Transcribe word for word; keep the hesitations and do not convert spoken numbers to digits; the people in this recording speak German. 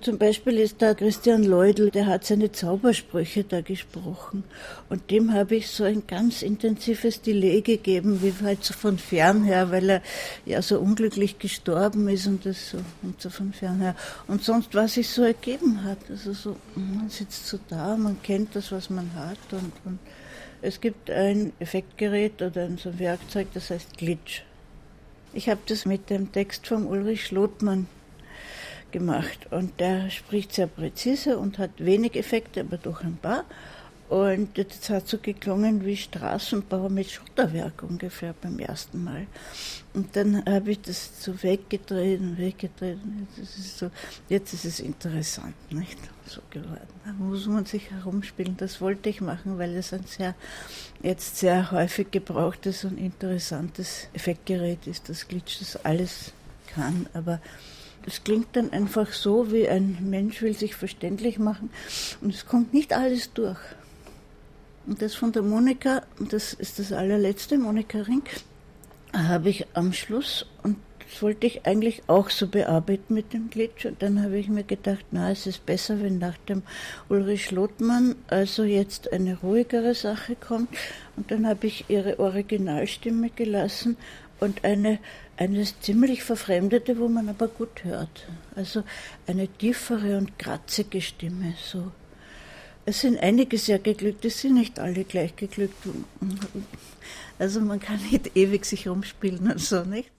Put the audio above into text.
zum Beispiel ist da Christian Leudl, der hat seine Zaubersprüche da gesprochen. Und dem habe ich so ein ganz intensives Delay gegeben, wie halt so von fernher, weil er ja so unglücklich gestorben ist und das so, und so von fernher. Und sonst, was sich so ergeben hat. Also so, man sitzt so da, man kennt das, was man hat. Und, und es gibt ein Effektgerät oder ein so ein Werkzeug, das heißt Glitch. Ich habe das mit dem Text von Ulrich Schlotmann gemacht und der spricht sehr präzise und hat wenig Effekte, aber doch ein paar. Und das hat so geklungen wie Straßenbau mit Schotterwerk ungefähr beim ersten Mal. Und dann habe ich das so weggedreht und weggedreht. Und jetzt, ist es so, jetzt ist es interessant, nicht? So geworden. Da muss man sich herumspielen. Das wollte ich machen, weil es ein sehr, jetzt sehr häufig gebrauchtes und interessantes Effektgerät ist, das Glitch, das alles kann. Aber es klingt dann einfach so, wie ein Mensch will sich verständlich machen und es kommt nicht alles durch. Und das von der Monika, das ist das allerletzte, Monika Rink, habe ich am Schluss, und das wollte ich eigentlich auch so bearbeiten mit dem Glitch. Und dann habe ich mir gedacht, na, es ist besser, wenn nach dem Ulrich Schlotmann also jetzt eine ruhigere Sache kommt. Und dann habe ich ihre Originalstimme gelassen und eine, eine ziemlich verfremdete, wo man aber gut hört. Also eine tiefere und kratzige Stimme, so. Es sind einige sehr geglückt, es sind nicht alle gleich geglückt. Also man kann nicht ewig sich rumspielen und so, nicht?